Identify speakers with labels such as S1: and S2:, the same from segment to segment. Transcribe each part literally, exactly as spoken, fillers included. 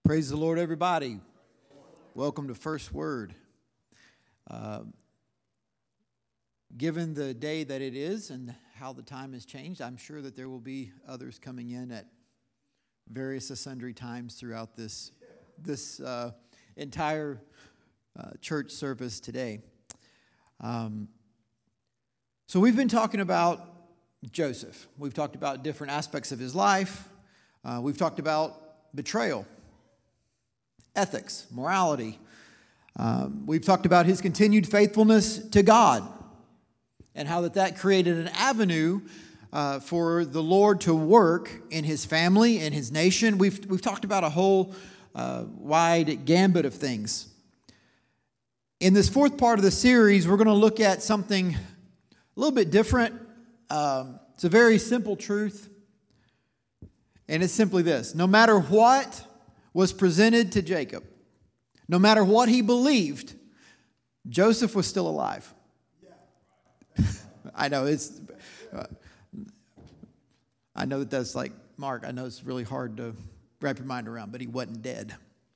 S1: Praise the Lord, everybody. Welcome to First Word. Uh, given the day that it is and how the time has changed, I'm sure that there will be others coming in at various sundry times throughout this, this uh, entire uh, church service today. Um, so we've been talking about Joseph. We've talked about different aspects of his life. Uh, we've talked about betrayal, ethics, morality. Um, we've talked about his continued faithfulness to God and how that, that created an avenue uh, for the Lord to work in his family, in his nation. We've, we've talked about a whole uh, wide gambit of things. In this fourth part of the series, we're going to look at something a little bit different. Um, it's a very simple truth, and it's simply this. No matter what was presented to Jacob, no matter what he believed, Joseph was still alive. I know it's, uh, I know that that's like, Mark, I know it's really hard to wrap your mind around, but he wasn't dead.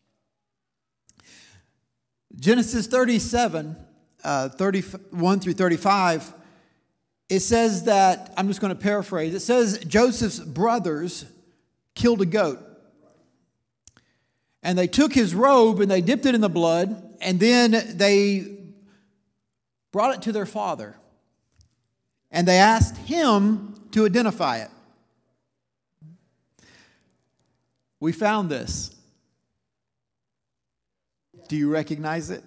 S1: Genesis thirty-seven, uh, thirty-one through thirty-five, it says that, I'm just going to paraphrase, it says Joseph's brothers killed a goat. And they took his robe and they dipped it in the blood, and then they brought it to their father. And they asked him to identify it. We found this. Do you recognize it?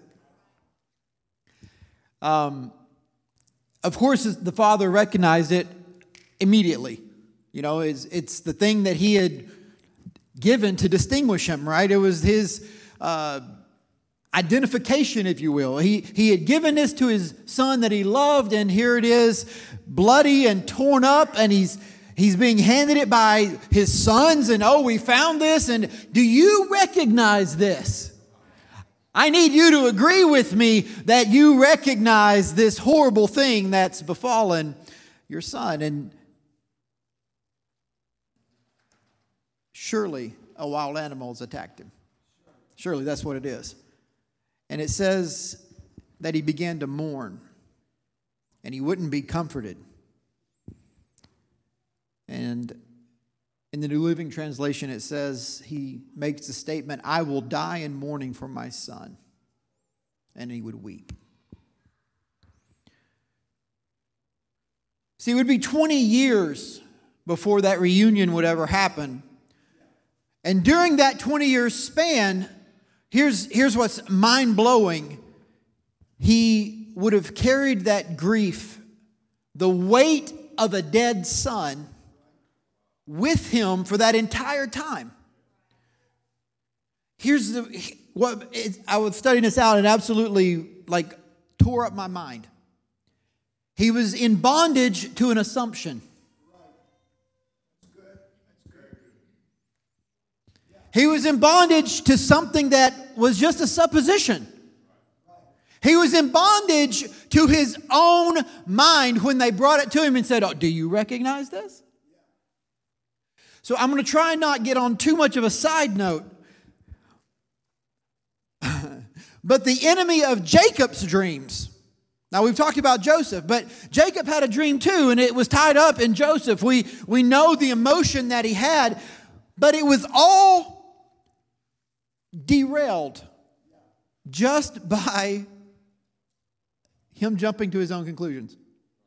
S1: Um, of course, the father recognized it immediately. You know, it's, it's the thing that he had given to distinguish him, right? It was his uh, identification, if you will. He, he had given this to his son that he loved, and here it is, bloody and torn up, and he's he's being handed it by his sons, and oh, we found this, and do you recognize this? I need you to agree with me that you recognize this horrible thing that's befallen your son. And surely a wild animal has attacked him. Surely that's what it is. And it says that he began to mourn, and he wouldn't be comforted. And in the New Living Translation, it says he makes the statement, I will die in mourning for my son. And he would weep. See, it would be twenty years before that reunion would ever happen. And during that twenty-year span, here's, here's what's mind-blowing. He would have carried that grief, the weight of a dead son, with him for that entire time. Here's the what it, I was studying this out and absolutely like tore up my mind. He was in bondage to an assumption. He was in bondage to something that was just a supposition. He was in bondage to his own mind when they brought it to him and said, oh, do you recognize this? So I'm going to try and not get on too much of a side note. But the enemy of Jacob's dreams. Now we've talked about Joseph, but Jacob had a dream too, and it was tied up in Joseph. We, we know the emotion that he had, but it was all derailed just by him jumping to his own conclusions.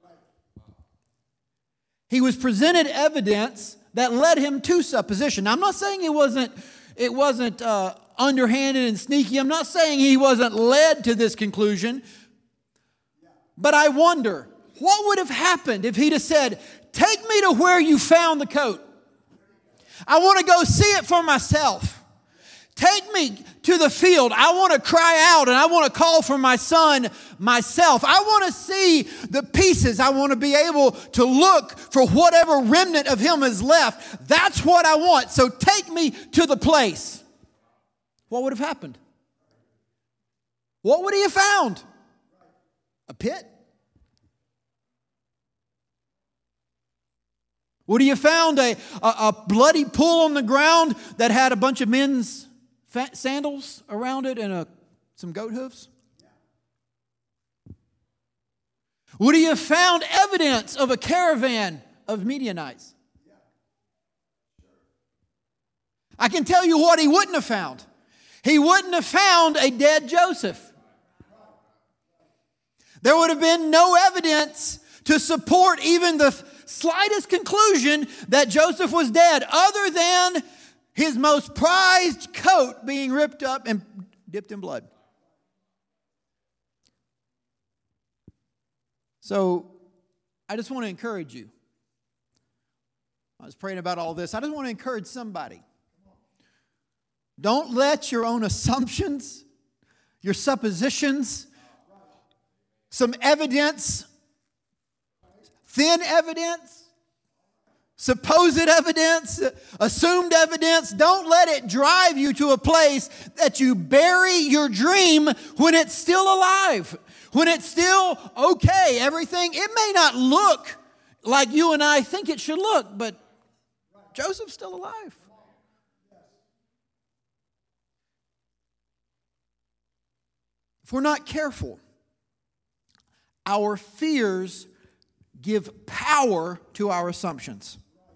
S1: He was presented evidence that led him to supposition. Now, I'm not saying it wasn't, it wasn't uh, underhanded and sneaky. I'm not saying he wasn't led to this conclusion. But I wonder, what would have happened if he'd have said, take me to where you found the coat. I want to go see it for myself. Take me to the field. I want to cry out and I want to call for my son myself. I want to see the pieces. I want to be able to look for whatever remnant of him is left. That's what I want. So take me to the place. What would have happened? What would he have found? A pit? Would he have found a, a, a bloody pool on the ground that had a bunch of men's fa- sandals around it and a, some goat hooves? Would he have found evidence of a caravan of Midianites? I can tell you what he wouldn't have found. He wouldn't have found a dead Joseph. There would have been no evidence to support even the slightest conclusion that Joseph was dead, other than his most prized coat being ripped up and dipped in blood. So, I just want to encourage you. I was praying about all this. I just want to encourage somebody. Don't let your own assumptions, your suppositions, some evidence, thin evidence, supposed evidence, assumed evidence, don't let it drive you to a place that you bury your dream when it's still alive, when it's still okay. Everything, it may not look like you and I think it should look, but Joseph's still alive. If we're not careful, our fears give power to our assumptions.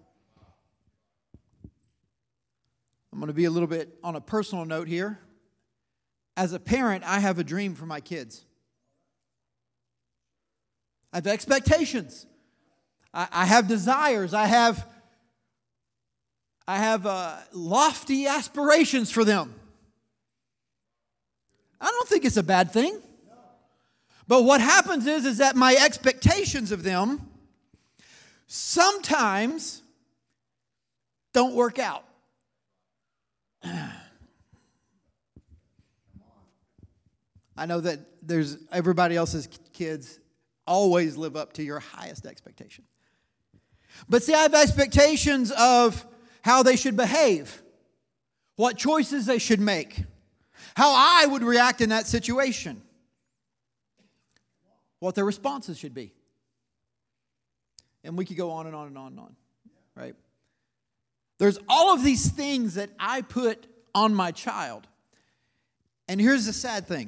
S1: I'm going to be a little bit on a personal note here. As a parent, I have a dream for my kids. I have expectations. I, I have desires. I have, I have uh, lofty aspirations for them. I don't think it's a bad thing. But what happens is, is that my expectations of them sometimes don't work out. I know that there's everybody else's kids always live up to your highest expectation. But see, I have expectations of how they should behave, what choices they should make, how I would react in that situation, what their responses should be. And we could go on and on and on and on, right? There's all of these things that I put on my child. And here's the sad thing.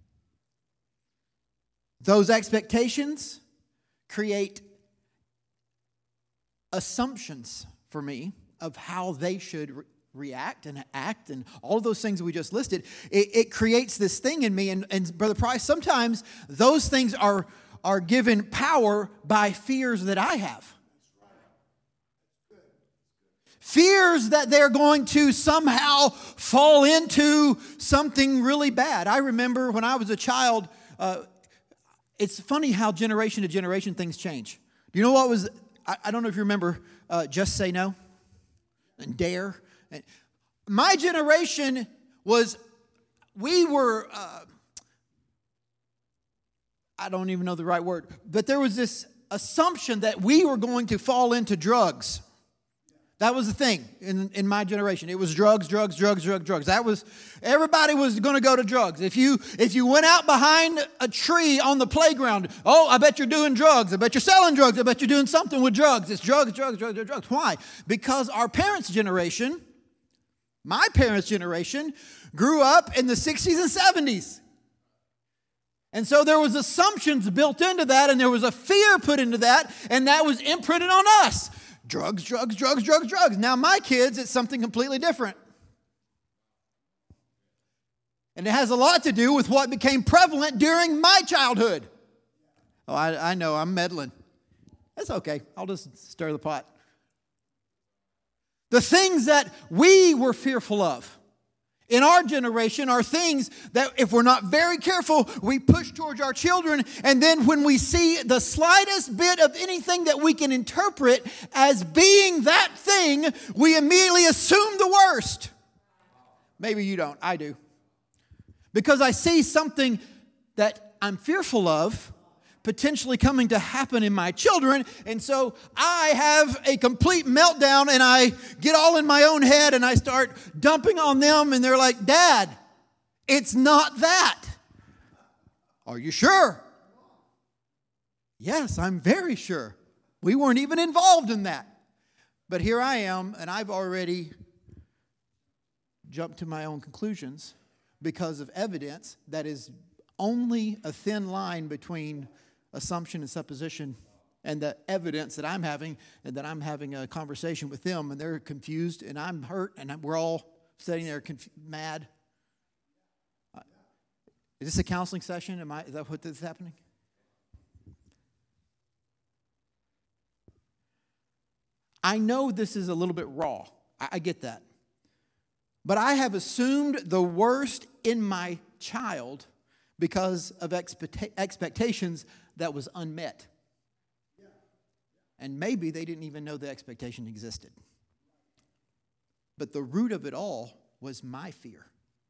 S1: Those expectations create assumptions for me of how they should re- react and act and all of those things that we just listed. It, it creates this thing in me. And, and Brother Price, sometimes those things are, are given power by fears that I have. Fears that they're going to somehow fall into something really bad. I remember when I was a child, uh, it's funny how generation to generation things change. Do you know what was, I, I don't know if you remember, uh, Just Say No and Dare. And my generation was, we were, uh, I don't even know the right word, but there was this assumption that we were going to fall into drugs. That was the thing in, in my generation. It was drugs, drugs, drugs, drugs, drugs. That was, everybody was going to go to drugs. If you if you went out behind a tree on the playground, oh, I bet you're doing drugs. I bet you're selling drugs. I bet you're doing something with drugs. It's drugs, drugs, drugs, drugs, drugs. Why? Because our parents' generation, my parents' generation, grew up in the sixties and seventies. And so there was assumptions built into that, and there was a fear put into that, and that was imprinted on us. Drugs, drugs, drugs, drugs, drugs. Now my kids, it's something completely different. And it has a lot to do with what became prevalent during my childhood. Oh, I, I know, I'm meddling. That's okay. I'll just stir the pot. The things that we were fearful of in our generation are things that if we're not very careful, we push towards our children. And then when we see the slightest bit of anything that we can interpret as being that thing, we immediately assume the worst. Maybe you don't. I do. Because I see something that I'm fearful of potentially coming to happen in my children. And so I have a complete meltdown and I get all in my own head and I start dumping on them and they're like, Dad, it's not that. Are you sure? Yes, I'm very sure. We weren't even involved in that. But here I am and I've already jump to my own conclusions because of evidence that is only a thin line between assumption and supposition and the evidence that I'm having, and that I'm having a conversation with them, and they're confused, and I'm hurt, and we're all sitting there conf- mad. Uh, is this a counseling session? Am I? Is that what this is happening? I know this is a little bit raw. I, I get that. But I have assumed the worst in my child because of expecta- expectations that was unmet. And maybe they didn't even know the expectation existed. But the root of it all was my fear.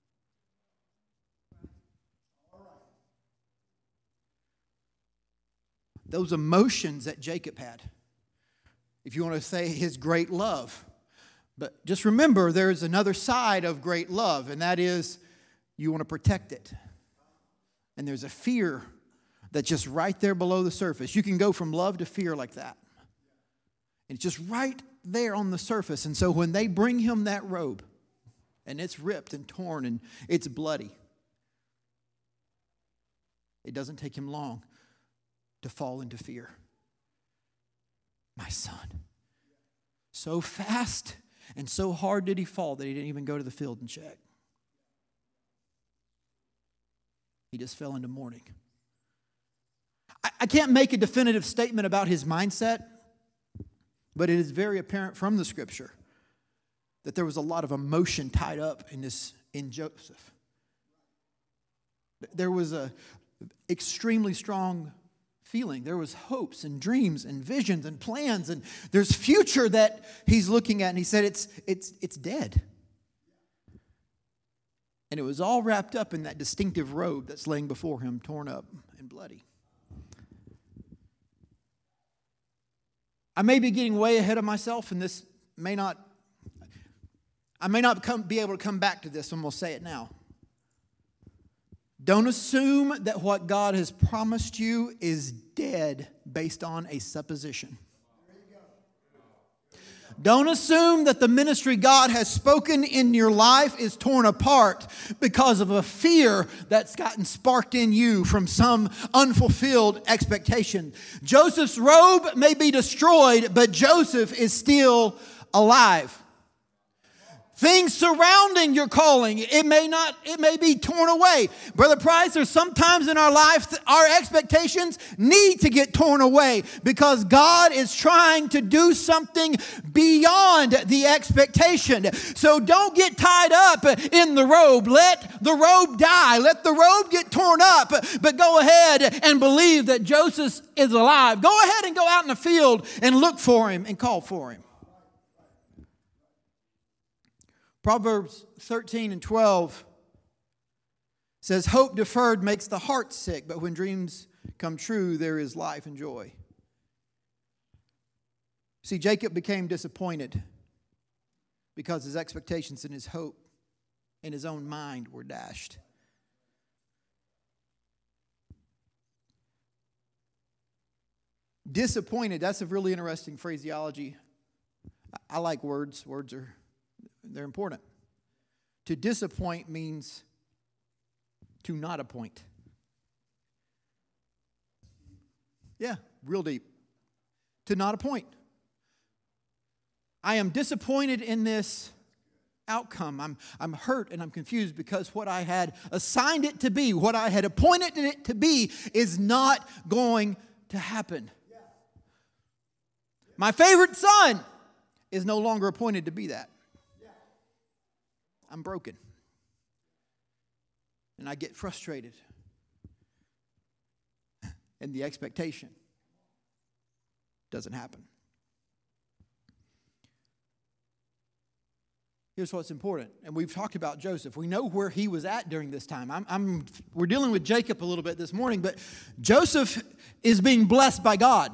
S1: Those emotions that Jacob had. If you want to say his great love. But just remember, there's another side of great love, and that is you want to protect it. And there's a fear that's just right there below the surface. You can go from love to fear like that. And it's just right there on the surface. And so when they bring him that robe, and it's ripped and torn and it's bloody, it doesn't take him long to fall into fear. My son. So fast and so hard did he fall that he didn't even go to the field and check. He just fell into mourning. I, I can't make a definitive statement about his mindset, but it is very apparent from the scripture that there was a lot of emotion tied up in this in Joseph. There was a extremely strong feeling. There was hopes and dreams and visions and plans, and there's future that he's looking at, and he said it's it's it's dead. And it was all wrapped up in that distinctive robe that's laying before him, torn up and bloody. I may be getting way ahead of myself, and this may not, I may not come, be able to come back to this, and we'll say it now. Don't assume that what God has promised you is dead based on a supposition. Don't assume that the ministry God has spoken in your life is torn apart because of a fear that's gotten sparked in you from some unfulfilled expectation. Joseph's robe may be destroyed, but Joseph is still alive. Things surrounding your calling, it may not, it may be torn away. Brother Price, there's sometimes in our life our expectations need to get torn away because God is trying to do something beyond the expectation. So don't get tied up in the robe. Let the robe die. Let the robe get torn up. But go ahead and believe that Joseph is alive. Go ahead and go out in the field and look for him and call for him. Proverbs thirteen and twelve says, hope deferred makes the heart sick, but when dreams come true, there is life and joy. See, Jacob became disappointed because his expectations and his hope in his own mind were dashed. Disappointed, that's a really interesting phraseology. I like words. Words are They're important. To disappoint means to not appoint. Yeah, real deep. To not appoint. I am disappointed in this outcome. I'm, I'm hurt and I'm confused because what I had assigned it to be, what I had appointed it to be, is not going to happen. My favorite son is no longer appointed to be that. I'm broken. And I get frustrated. And the expectation doesn't happen. Here's what's important. And we've talked about Joseph. We know where he was at during this time. I'm, I'm, we're dealing with Jacob a little bit this morning, but Joseph is being blessed by God.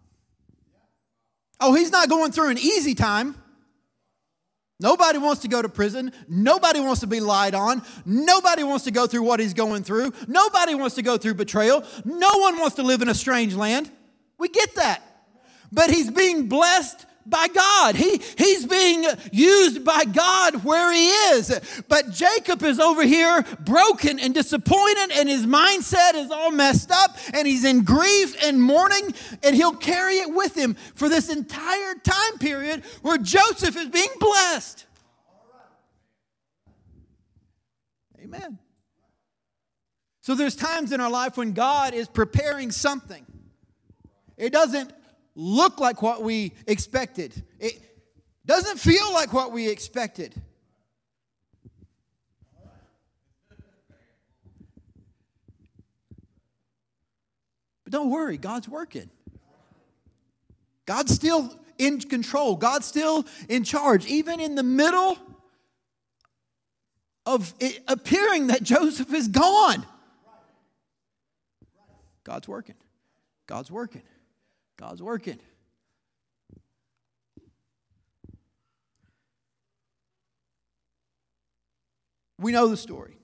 S1: Oh, he's not going through an easy time. Nobody wants to go to prison. Nobody wants to be lied on. Nobody wants to go through what he's going through. Nobody wants to go through betrayal. No one wants to live in a strange land. We get that. But he's being blessed by God. He, he's being used by God where he is. But Jacob is over here broken and disappointed, and his mindset is all messed up, and he's in grief and mourning, and he'll carry it with him for this entire time period where Joseph is being blessed. Amen. So there's times in our life when God is preparing something. It doesn't look like what we expected. It doesn't feel like what we expected. But don't worry, God's working. God's still in control. God's still in charge. Even in the middle of it appearing that Joseph is gone. God's working. God's working. God's working. We know the story.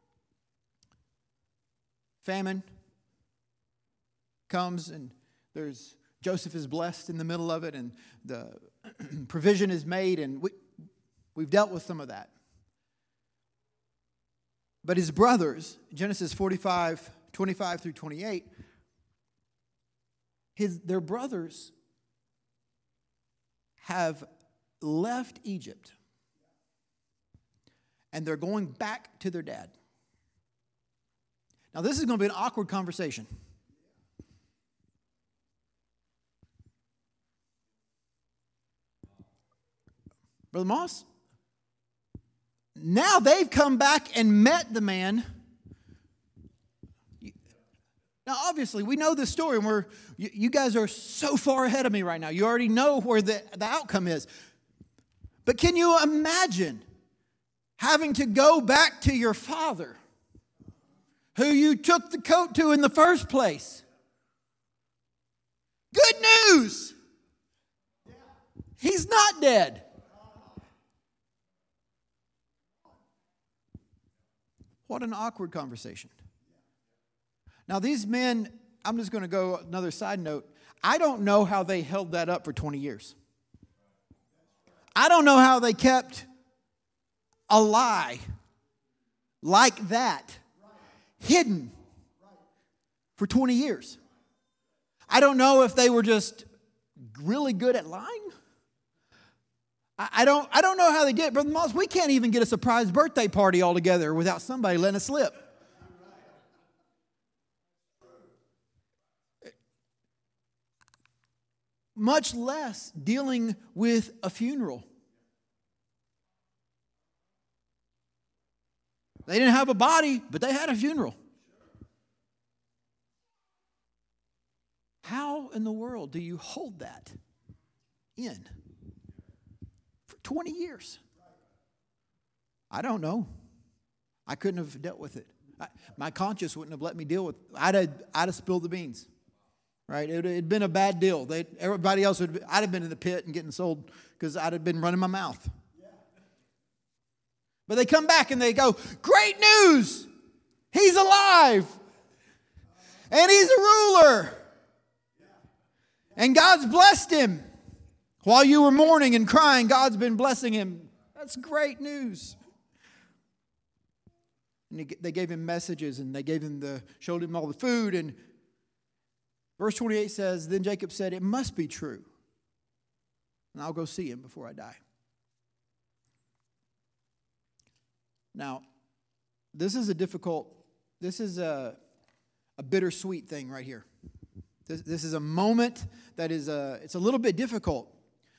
S1: Famine comes, and there's Joseph is blessed in the middle of it, and the provision is made, and we, we've dealt with some of that. But his brothers, Genesis forty-five, twenty-five through twenty-eight, his, their brothers have left Egypt. And they're going back to their dad. Now, this is going to be an awkward conversation. Brother Moss, now they've come back and met the man. Now, obviously, we know this story, and we're you, you guys are so far ahead of me right now. You already know where the, the outcome is. But can you imagine having to go back to your father, who you took the coat to in the first place? Good news! He's not dead. What an awkward conversation. Now, these men, I'm just going to go another side note. I don't know how they held that up for twenty years. I don't know how they kept a lie like that hidden for twenty years. I don't know if they were just really good at lying. I don't, I don't know how they did it. Brother Moss, we can't even get a surprise birthday party all together without somebody letting us slip. Much less dealing with a funeral. They didn't have a body, but they had a funeral. How in the world do you hold that in for twenty years? I don't know. I couldn't have dealt with it. I, my conscience wouldn't have let me deal with it. I'd have, I'd have spilled the beans. Right? It had been a bad deal. They, everybody else would. I'd have been in the pit and getting sold because I'd have been running my mouth. But they come back and they go, great news! He's alive! And he's a ruler! And God's blessed him. While you were mourning and crying, God's been blessing him. That's great news. And they gave him messages, and they gave him the, showed him all the food. And verse twenty-eight says, then Jacob said, it must be true. And I'll go see him before I die. Now, this is a difficult, this is a, a bittersweet thing right here. This, this is a moment that is a, it's a little bit difficult.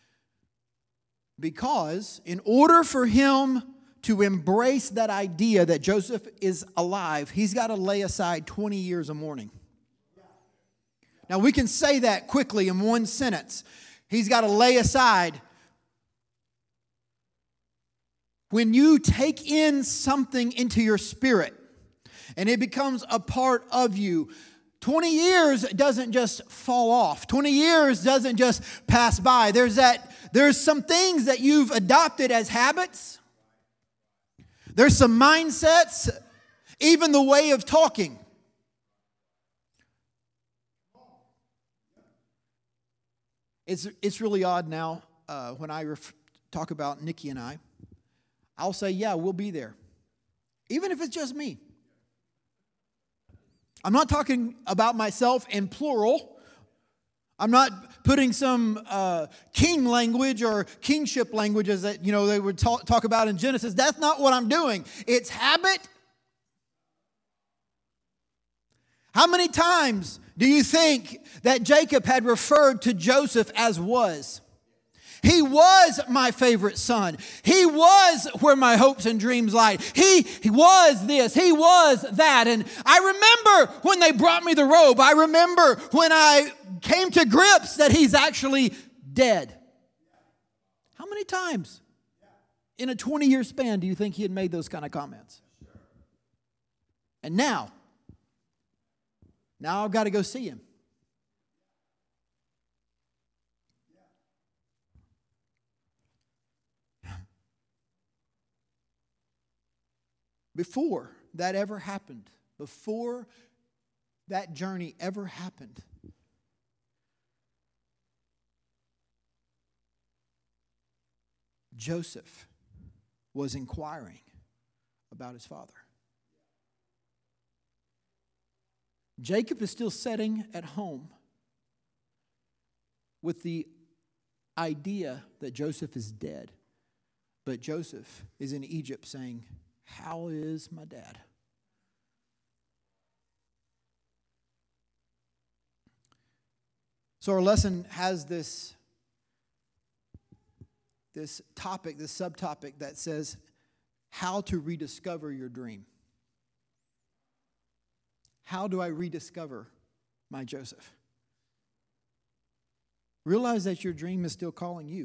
S1: Because in order for him to embrace that idea that Joseph is alive, he's got to lay aside twenty years of mourning. Now, we can say that quickly in one sentence. He's got to lay aside. When you take in something into your spirit and it becomes a part of you, twenty years doesn't just fall off. twenty years doesn't just pass by. There's that, there's some things that you've adopted as habits. There's some mindsets, even the way of talking. It's, it's really odd now. uh, when I ref- talk about Nikki and I, I'll say, yeah, we'll be there. Even if it's just me. I'm not talking about myself in plural. I'm not putting some uh, king language or kingship languages that, you know, they would talk, talk about in Genesis. That's not what I'm doing. It's habit. How many times do you think that Jacob had referred to Joseph as was? He was my favorite son. He was where my hopes and dreams lie. He, he was this. He was that. And I remember when they brought me the robe. I remember when I came to grips that he's actually dead. How many times in a twenty-year span do you think he had made those kind of comments? And now, now I've got to go see him. Before that ever happened, before that journey ever happened, Joseph was inquiring about his father. Jacob is still sitting at home with the idea that Joseph is dead, but Joseph is in Egypt saying, "How is my dad?" So our lesson has this, this topic, this subtopic that says how to rediscover your dream. How do I rediscover my Joseph? Realize that your dream is still calling you.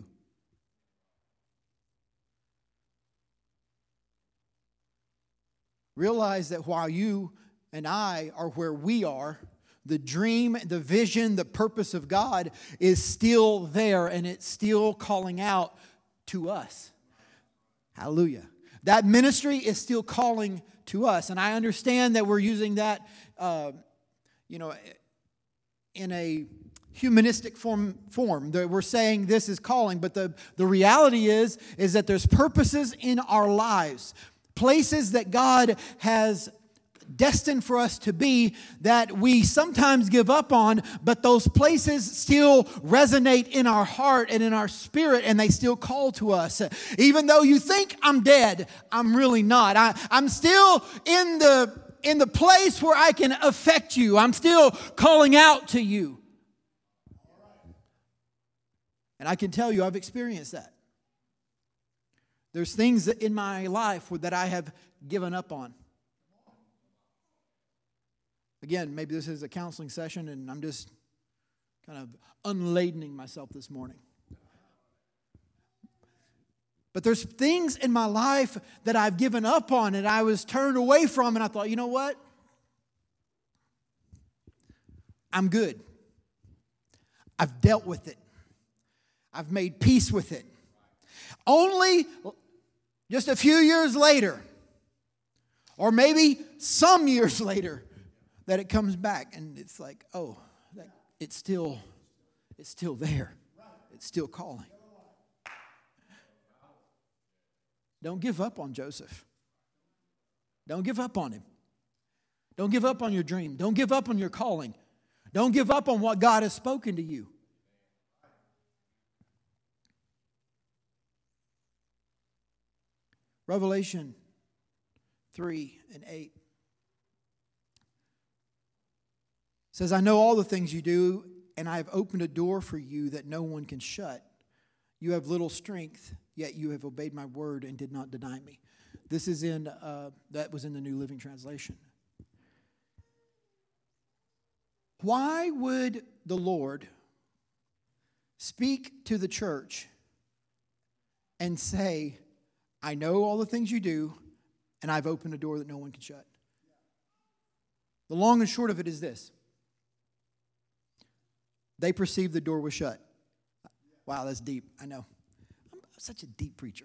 S1: Realize that while you and I are where we are, the dream, the vision, the purpose of God is still there and it's still calling out to us. Hallelujah. That ministry is still calling to us. And I understand that we're using that, uh, you know, in a humanistic form, form. That we're saying this is calling, but the, the reality is, is that there's purposes in our lives. Places that God has destined for us to be that we sometimes give up on, but those places still resonate in our heart and in our spirit, and they still call to us. Even though you think I'm dead, I'm really not. I, I'm still in the, in the place where I can affect you. I'm still calling out to you. And I can tell you I've experienced that. There's things that in my life that I have given up on. Again, maybe this is a counseling session and I'm just kind of unladening myself this morning. But there's things in my life that I've given up on and I was turned away from, and I thought, you know what? I'm good. I've dealt with it. I've made peace with it. Only just a few years later, or maybe some years later, that it comes back and it's like, oh, that, it's still, it's still there. It's still calling. Don't give up on Joseph. Don't give up on him. Don't give up on your dream. Don't give up on your calling. Don't give up on what God has spoken to you. Revelation three and eight says, I know all the things you do, and I have opened a door for you that no one can shut. You have little strength, yet you have obeyed my word and did not deny me. This is in, uh, that was in the New Living Translation. Why would the Lord speak to the church and say, I know all the things you do, and I've opened a door that no one can shut? The long and short of it is this. They perceived the door was shut. Wow, that's deep. I know. I'm such a deep preacher.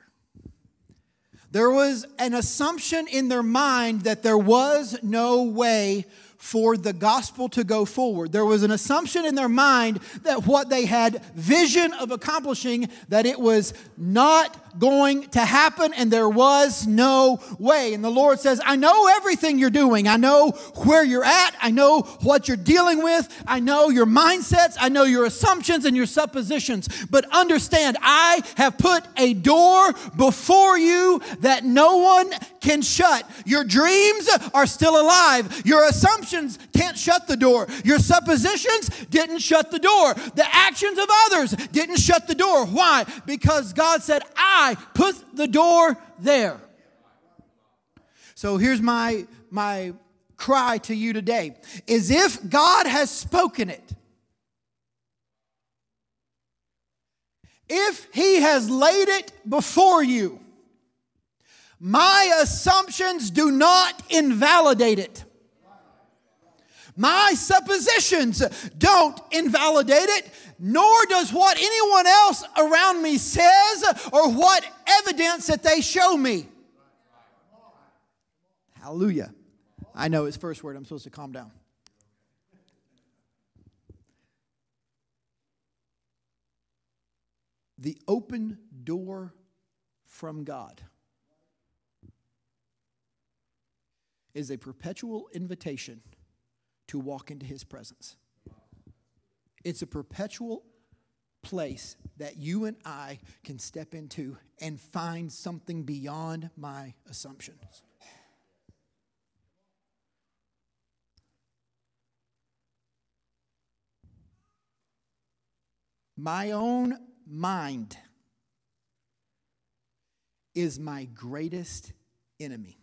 S1: There was an assumption in their mind that there was no way for the gospel to go forward. There was an assumption in their mind that what they had vision of accomplishing, that it was not going to happen, and there was no way. And the Lord says, I know everything you're doing. I know where you're at. I know what you're dealing with. I know your mindsets. I know your assumptions and your suppositions. But understand, I have put a door before you that no one can shut. Your dreams are still alive. Your assumptions can't shut the door. Your suppositions didn't shut the door. The actions of others didn't shut the door. Why? Because God said, I put the door there. So here's my, my cry to you today, is if God has spoken it, if He has laid it before you, my assumptions do not invalidate it. My suppositions don't invalidate it, nor does what anyone else around me says or what evidence that they show me. Hallelujah. I know it's first word. I'm supposed to calm down. The open door from God is a perpetual invitation to walk into His presence. It's a perpetual place that you and I can step into and find something beyond my assumptions. My own mind is my greatest enemy.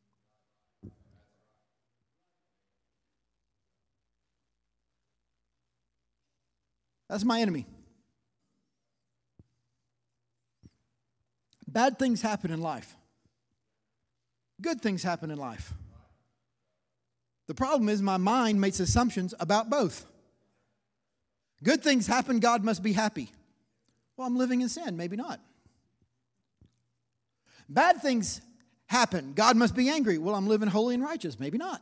S1: That's my enemy. Bad things happen in life. Good things happen in life. The problem is my mind makes assumptions about both. Good things happen, God must be happy. Well, I'm living in sin. Maybe not. Bad things happen, God must be angry. Well, I'm living holy and righteous. Maybe not.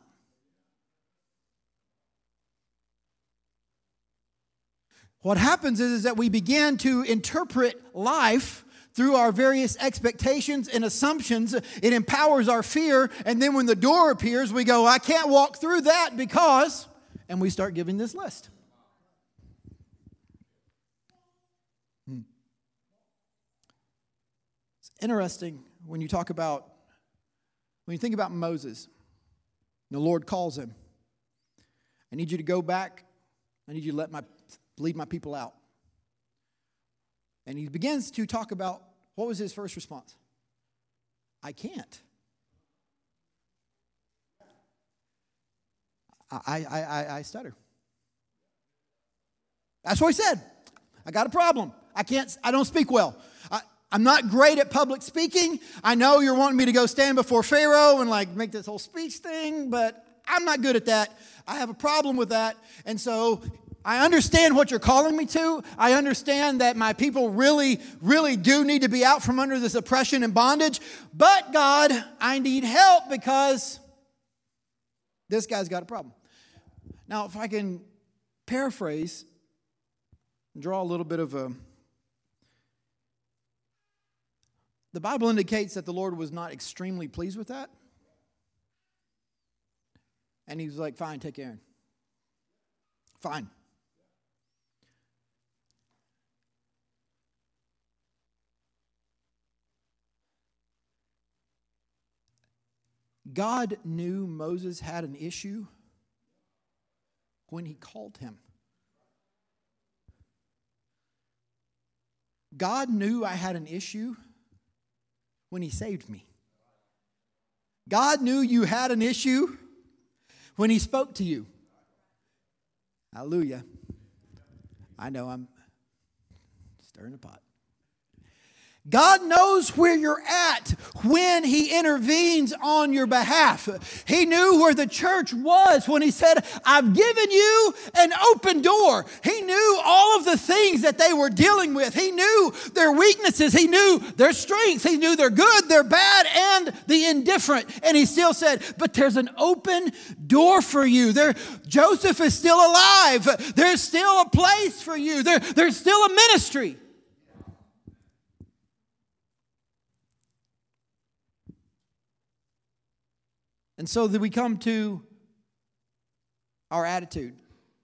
S1: What happens is, is that we begin to interpret life through our various expectations and assumptions. It empowers our fear. And then when the door appears, we go, I can't walk through that because, and we start giving this list. Hmm. It's interesting when you talk about, when you think about Moses, the Lord calls him. I need you to go back. I need you to let my lead my people out. And he begins to talk about, what was his first response? I can't. I, I, I, I stutter. That's what he said. I got a problem. I can't, I don't speak well. I, I'm not great at public speaking. I know you're wanting me to go stand before Pharaoh and like make this whole speech thing, but I'm not good at that. I have a problem with that. And so I understand what you're calling me to. I understand that my people really, really do need to be out from under this oppression and bondage. But God, I need help because this guy's got a problem. Now, if I can paraphrase, draw a little bit of a... The Bible indicates that the Lord was not extremely pleased with that. And he was like, fine, take Aaron. Fine. God knew Moses had an issue when he called him. God knew I had an issue when he saved me. God knew you had an issue when he spoke to you. Hallelujah. I know I'm stirring the pot. God knows where you're at when He intervenes on your behalf. He knew where the church was when He said, I've given you an open door. He knew all of the things that they were dealing with. He knew their weaknesses. He knew their strengths. He knew their good, their bad, and the indifferent. And He still said, but there's an open door for you. There, Joseph is still alive. There's still a place for you. There, there's still a ministry. And so that we come to our attitude.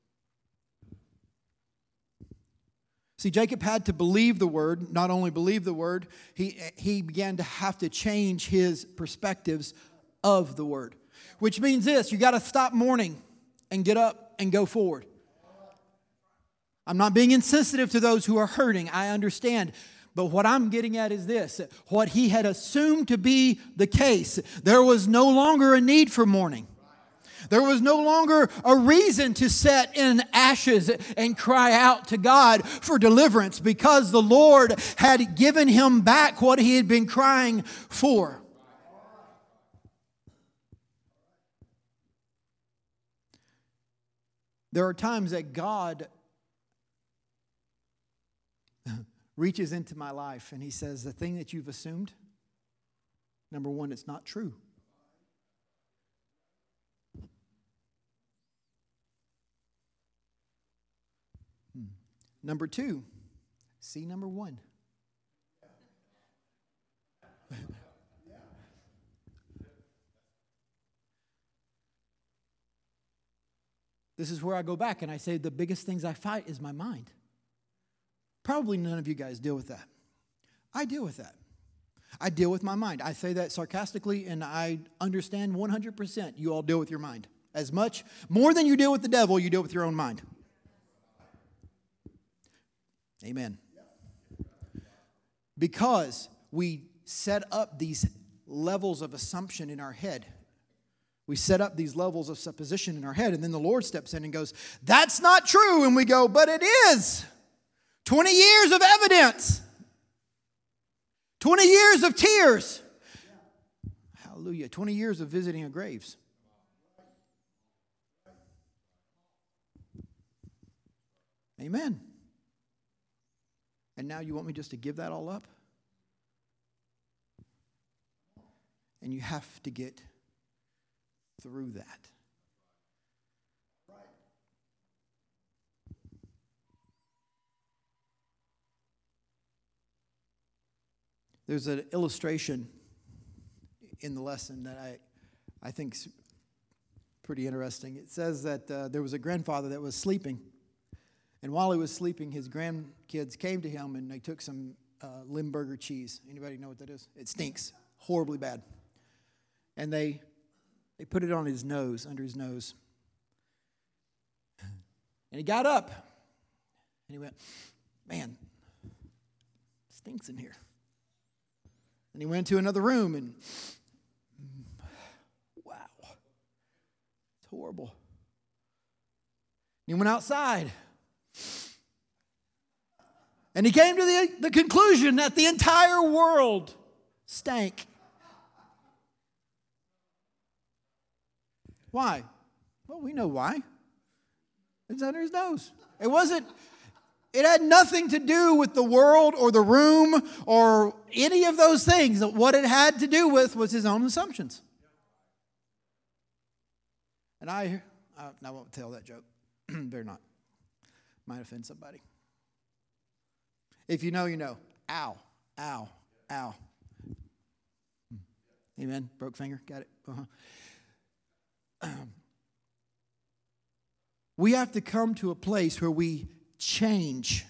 S1: See, Jacob had to believe the word, not only believe the word, he, he began to have to change his perspectives of the word. Which means this, you got to stop mourning and get up and go forward. I'm not being insensitive to those who are hurting, I understand. But what I'm getting at is this, what he had assumed to be the case, there was no longer a need for mourning. There was no longer a reason to sit in ashes and cry out to God for deliverance because the Lord had given him back what he had been crying for. There are times that God reaches into my life and He says, the thing that you've assumed, number one, it's not true. Hmm. Number two, see number one. This is where I go back and I say the biggest things I fight is my mind. Probably none of you guys deal with that. I deal with that. I deal with my mind. I say that sarcastically, and I understand one hundred percent you all deal with your mind. As much, more than you deal with the devil, you deal with your own mind. Amen. Because we set up these levels of assumption in our head. We set up these levels of supposition in our head, and then the Lord steps in and goes, that's not true. And we go, but it is. twenty years of evidence. twenty years of tears. Hallelujah. twenty years of visiting of graves. Amen. And now you want me just to give that all up? And you have to get through that. There's an illustration in the lesson that I, I think is pretty interesting. It says that uh, there was a grandfather that was sleeping. And while he was sleeping, his grandkids came to him and they took some uh, Limburger cheese. Anybody know what that is? It stinks horribly bad. And they they put it on his nose, under his nose. And he got up. And he went, man, it stinks in here. And he went to another room and, wow, it's horrible. And he went outside. And he came to the, the conclusion that the entire world stank. Why? Well, we know why. It's under his nose. It wasn't... It had nothing to do with the world or the room or any of those things. What it had to do with was his own assumptions. And I, I, I won't tell that joke. Better not. Might offend somebody. If you know, you know. Ow, ow, ow. Amen. Broke finger. Got it. Uh-huh. We have to come to a place where we change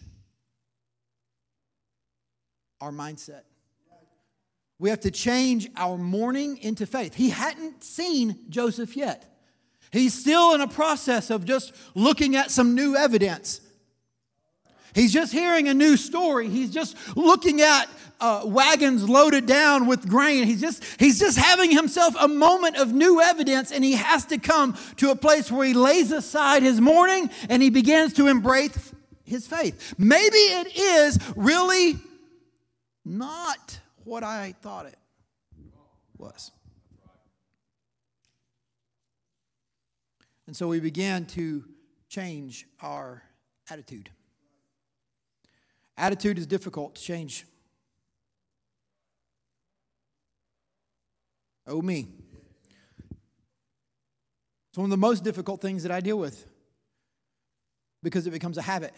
S1: our mindset. We have to change our mourning into faith. He hadn't seen Joseph yet. He's still in a process of just looking at some new evidence. He's just hearing a new story. He's just looking at uh, wagons loaded down with grain. He's just, he's just having himself a moment of new evidence, and he has to come to a place where he lays aside his mourning and he begins to embrace his faith. Maybe it is really not what I thought it was. And so we began to change our attitude. Attitude is difficult to change. Oh, me. It's one of the most difficult things that I deal with because it becomes a habit.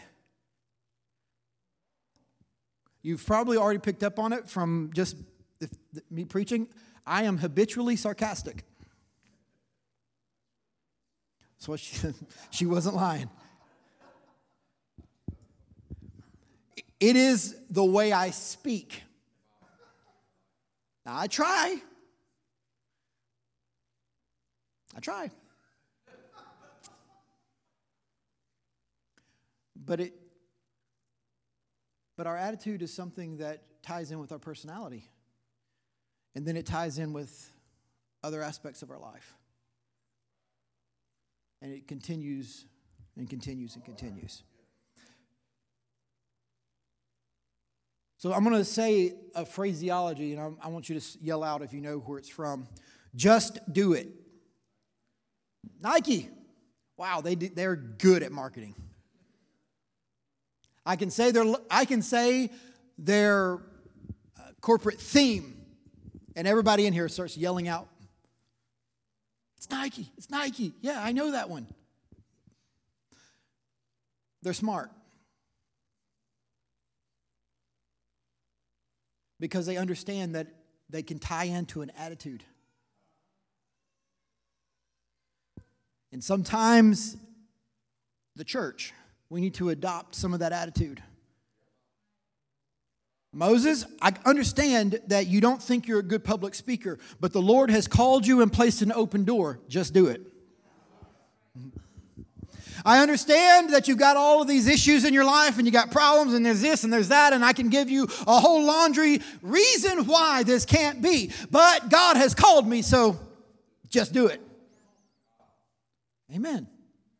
S1: You've probably already picked up on it from just me preaching. I am habitually sarcastic. So she, she wasn't lying. It is the way I speak. Now, I try. I try. But it but our attitude is something that ties in with our personality. And then it ties in with other aspects of our life. And it continues and continues and continues. So I'm going to say a phraseology, and I want you to yell out if you know where it's from. Just do it. Nike. Wow, they they're good at marketing. I can say their I can say their uh, corporate theme, and everybody in here starts yelling out, "It's Nike! It's Nike! Yeah, I know that one." They're smart because they understand that they can tie into an attitude. And sometimes the church, we need to adopt some of that attitude. Moses, I understand that you don't think you're a good public speaker, but the Lord has called you and placed an open door. Just do it. I understand that you've got all of these issues in your life and you got problems and there's this and there's that, and I can give you a whole laundry reason why this can't be. But God has called me, so just do it. Amen.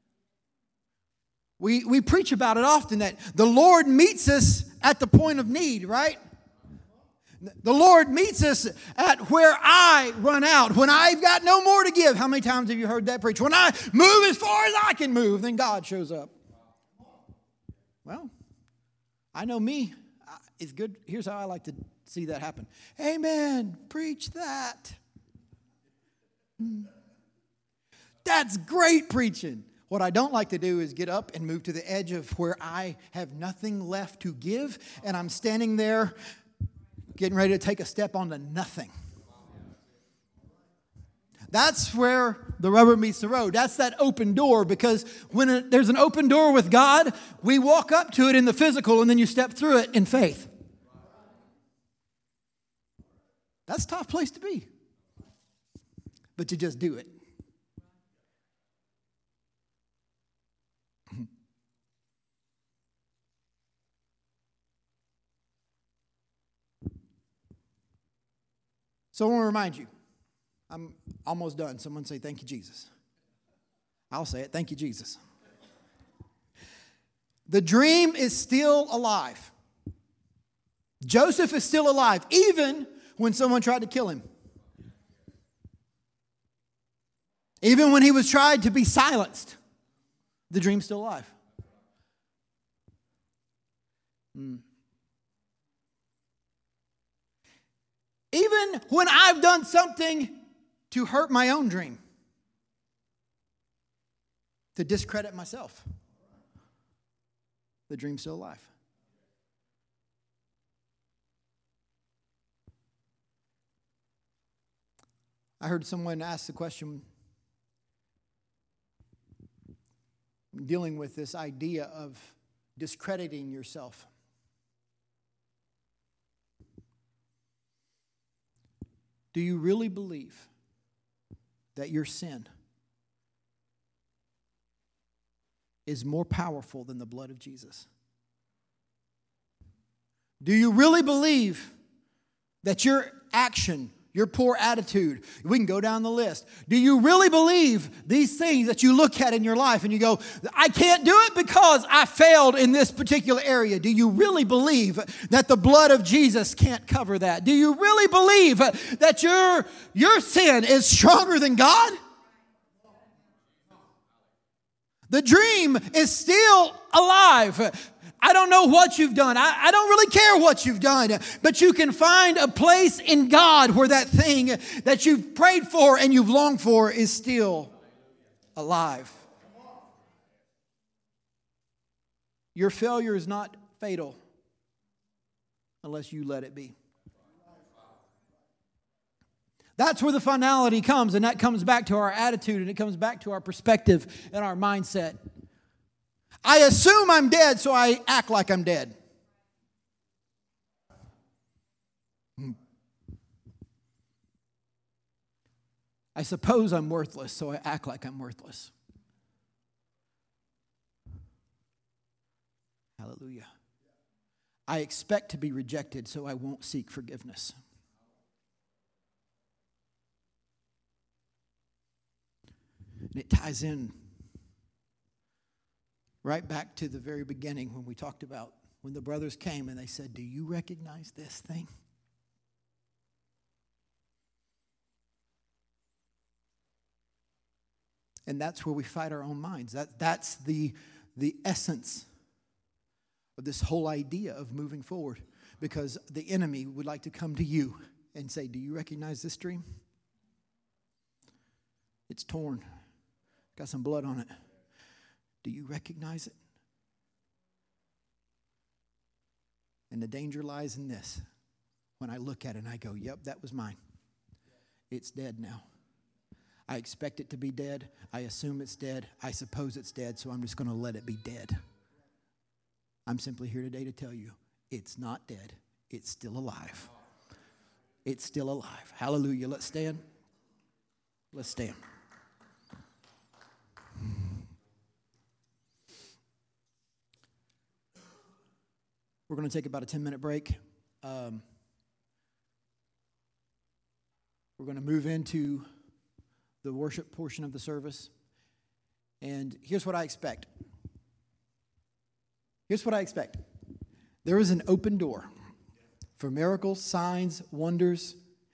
S1: We we preach about it often that the Lord meets us at the point of need, right? The Lord meets us at where I run out, when I've got no more to give. How many times have you heard that preach? When I move as far as I can move, then God shows up. Well, I know me. It's good. Here's how I like to see that happen. Amen. Preach that. That's great preaching. What I don't like to do is get up and move to the edge of where I have nothing left to give, and I'm standing there getting ready to take a step onto nothing. That's where the rubber meets the road. That's that open door, because when it, there's an open door with God, we walk up to it in the physical, and then you step through it in faith. That's a tough place to be. But you just do it. So I want to remind you, I'm almost done. Someone say, thank you, Jesus. I'll say it, thank you, Jesus. The dream is still alive. Joseph is still alive, even when someone tried to kill him. Even when he was tried to be silenced, the dream's still alive. Hmm. Even when I've done something to hurt my own dream, to discredit myself, the dream's still alive. I heard someone ask the question, dealing with this idea of discrediting yourself. Do you really believe that your sin is more powerful than the blood of Jesus? Do you really believe that your action, Your poor attitude. We can go down the list. Do you really believe these things that you look at in your life and you go, I can't do it because I failed in this particular area? Do you really believe that the blood of Jesus can't cover that? Do you really believe that your, your sin is stronger than God? The dream is still alive. I don't know what you've done. I, I don't really care what you've done. But you can find a place in God where that thing that you've prayed for and you've longed for is still alive. Your failure is not fatal unless you let it be. That's where the finality comes, and that comes back to our attitude, and it comes back to our perspective and our mindset. I assume I'm dead, so I act like I'm dead. I suppose I'm worthless, so I act like I'm worthless. Hallelujah. I expect to be rejected, so I won't seek forgiveness. And it ties in right back to the very beginning when we talked about when the brothers came and they said, do you recognize this thing? And that's where we fight our own minds. That, that's the, the essence of this whole idea of moving forward. Because the enemy would like to come to you and say, do you recognize this dream? It's torn. Got some blood on it. Do you recognize it? And the danger lies in this. When I look at it and I go, yep, that was mine. It's dead now. I expect it to be dead. I assume it's dead. I suppose it's dead, so I'm just going to let it be dead. I'm simply here today to tell you, it's not dead. It's still alive. It's still alive. Hallelujah. Let's stand. Let's stand. We're going to take about a ten-minute break. Um, we're going to move into the worship portion of the service. And here's what I expect. Here's what I expect. There is an open door for miracles, signs, wonders,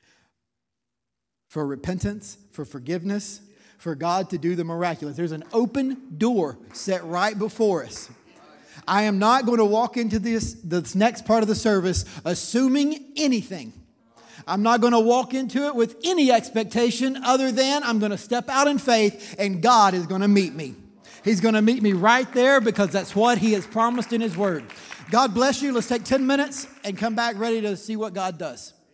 S1: for repentance, for forgiveness, for God to do the miraculous. There's an open door set right before us. I am not going to walk into this, this next part of the service assuming anything. I'm not going to walk into it with any expectation other than I'm going to step out in faith and God is going to meet me. He's going to meet me right there because that's what He has promised in His Word. God bless you. Let's take ten minutes and come back ready to see what God does.